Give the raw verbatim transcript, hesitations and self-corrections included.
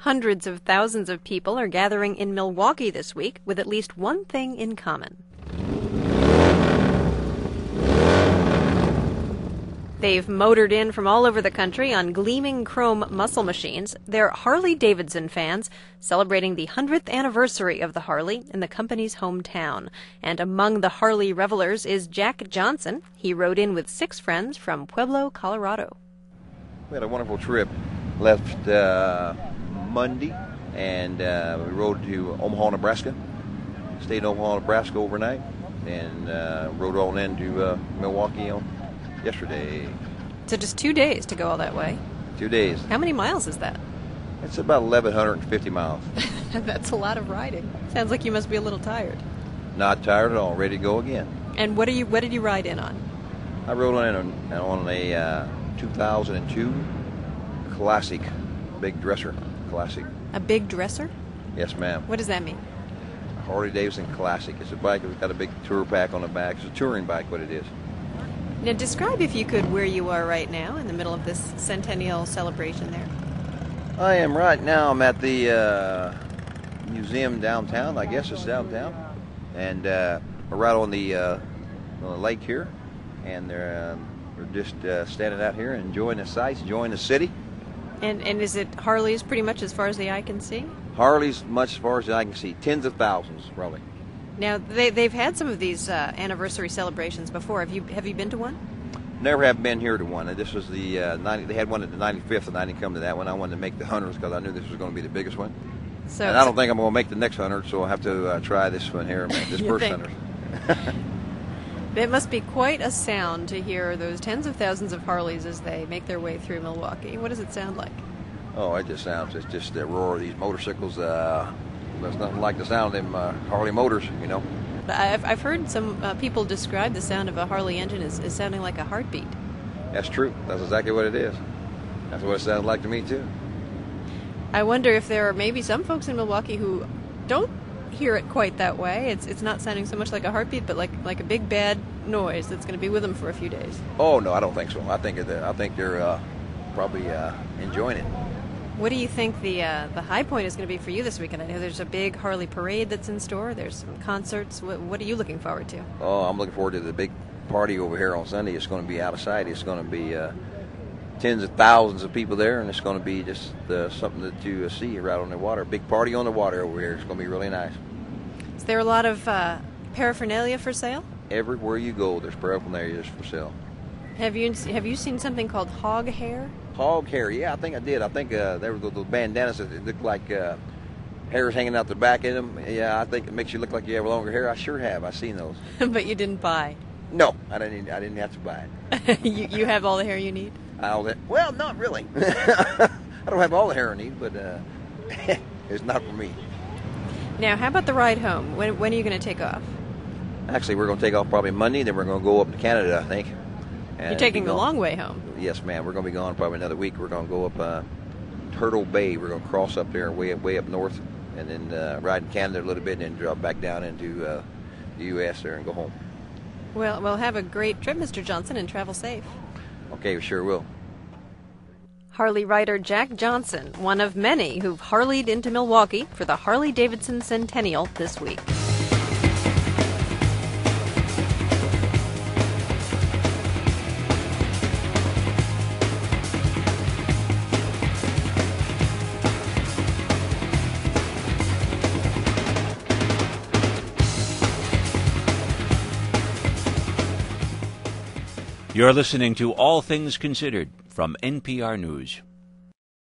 Hundreds of thousands of people are gathering in Milwaukee this week with at least one thing in common. They've motored in from all over the country on gleaming chrome muscle machines. They're Harley-Davidson fans celebrating the hundredth anniversary of the Harley in the company's hometown. And among the Harley revelers is Jack Johnson. He rode in with six friends from Pueblo, Colorado. We had a wonderful trip. Left uh, Monday, and uh, we rode to Omaha, Nebraska. Stayed in Omaha, Nebraska overnight, and uh, rode on into uh, Milwaukee on yesterday. So just two days to go all that way? Two days. How many miles is that? It's about eleven fifty miles. That's a lot of riding. Sounds like you must be a little tired. Not tired at all. Ready to go again. And what are you? What did you ride in on? I rode in on, on a uh, two thousand two Classic, big dresser Classic. A big dresser? Yes, ma'am. What does that mean? A Harley-Davidson Classic. It's a bike that's got a big tour pack on the back. It's a touring bike, what it is. Now describe, if you could, where you are right now in the middle of this centennial celebration there. I am right now. I'm at the uh, museum downtown. I guess it's downtown. And uh, we're right on the, uh, on the lake here. And they're, uh, we're just uh, standing out here enjoying the sights, enjoying the city. And and is it Harleys pretty much as far as the eye can see? Harleys much as far as the eye can see. Tens of thousands, probably. Now, they, they've had some of these uh, anniversary celebrations before. Have you have you been to one? Never have been here to one. This was the uh, ninety. They had one at the ninety-fifth, and I didn't come to that one. I wanted to make the hundreds because I knew this was going to be the biggest one. So, and I don't think I'm going to make the next hundred, so I'll have to uh, try this one here, this first hundred. It must be quite a sound to hear those tens of thousands of Harleys as they make their way through Milwaukee. What does it sound like? Oh, it just sounds, it's just the roar of these motorcycles. Uh, there's nothing like the sound of them uh, Harley motors, you know. I've, I've heard some uh, people describe the sound of a Harley engine as, as sounding like a heartbeat. That's true. That's exactly what it is. That's what it sounds like to me, too. I wonder if there are maybe some folks in Milwaukee who don't hear it quite that way. It's it's not sounding so much like a heartbeat, but like like a big bad noise that's going to be with them for a few days. Oh no, I don't think so. I think that I think they're uh, probably uh, enjoying it. What do you think the uh, the high point is going to be for you this weekend? I know there's a big Harley parade that's in store. There's some concerts. What, what are you looking forward to? Oh, I'm looking forward to the big party over here on Sunday. It's going to be out of sight. It's going to be uh, tens of thousands of people there, and it's going to be just uh, something that you uh, see right on the water. Big party on the water over here. It's going to be really nice. Is there a lot of uh, paraphernalia for sale? Everywhere you go, there's paraphernalia for sale. Have you have you seen something called hog hair? Hog hair, yeah, I think I did. I think uh, there were those bandanas that looked like uh, hairs hanging out the back of them. Yeah, I think it makes you look like you have longer hair. I sure have. I've seen those. But you didn't buy? No, I didn't. I didn't have to buy it. you you have all the hair you need? All that? Well, not really. I don't have all the hair I need, but uh, it's not for me. Now, how about the ride home? When when are you going to take off? Actually, we're going to take off probably Monday. Then we're going to go up to Canada, I think. You're taking the long way home. Yes, ma'am. We're going to be gone probably another week. We're going to go up uh, Turtle Bay. We're going to cross up there way up, way up north, and then uh, ride in Canada a little bit, and then drop back down into uh, the U S there and go home. Well, well, have a great trip, Mister Johnson, and travel safe. Okay, we sure will. Harley rider Jack Johnson, one of many who've Harleyed into Milwaukee for the Harley-Davidson Centennial this week. You're listening to All Things Considered from N P R News.